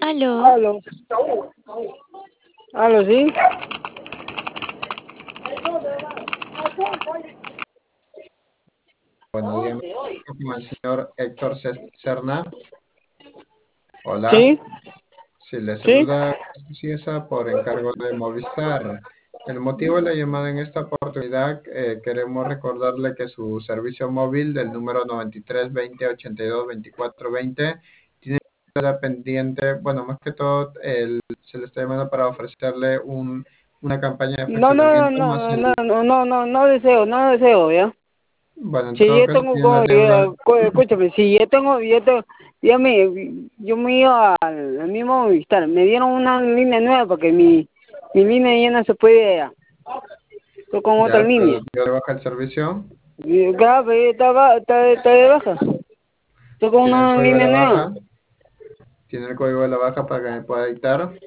Aló, Aló, aló, sí. Buenos días, con el señor Héctor Serna. Hola, Sí, si le sí. saluda Ciesa por encargo de Movistar. El motivo de la llamada en esta oportunidad, queremos recordarle que su servicio móvil del número 93 20 82 24 20 tiene una pendiente. Bueno, más que todo, se le está llamando para ofrecerle una campaña de No, no, fraccionamiento más no, no, el. no, no, no, no deseo, no deseo, ¿ya? Bueno, en Si todo yo caso, tengo, tiene la deuda. escúchame, si yo me iba al mismo Movistar, me dieron una línea nueva porque mi línea ya no se puede, ya. Estoy con otra Ya, línea. pero dio de baja el servicio. Y claro, pero está de baja. Estoy con Tiene el una código de línea la nueva. baja. Tiene el código de la baja para que me pueda dictar.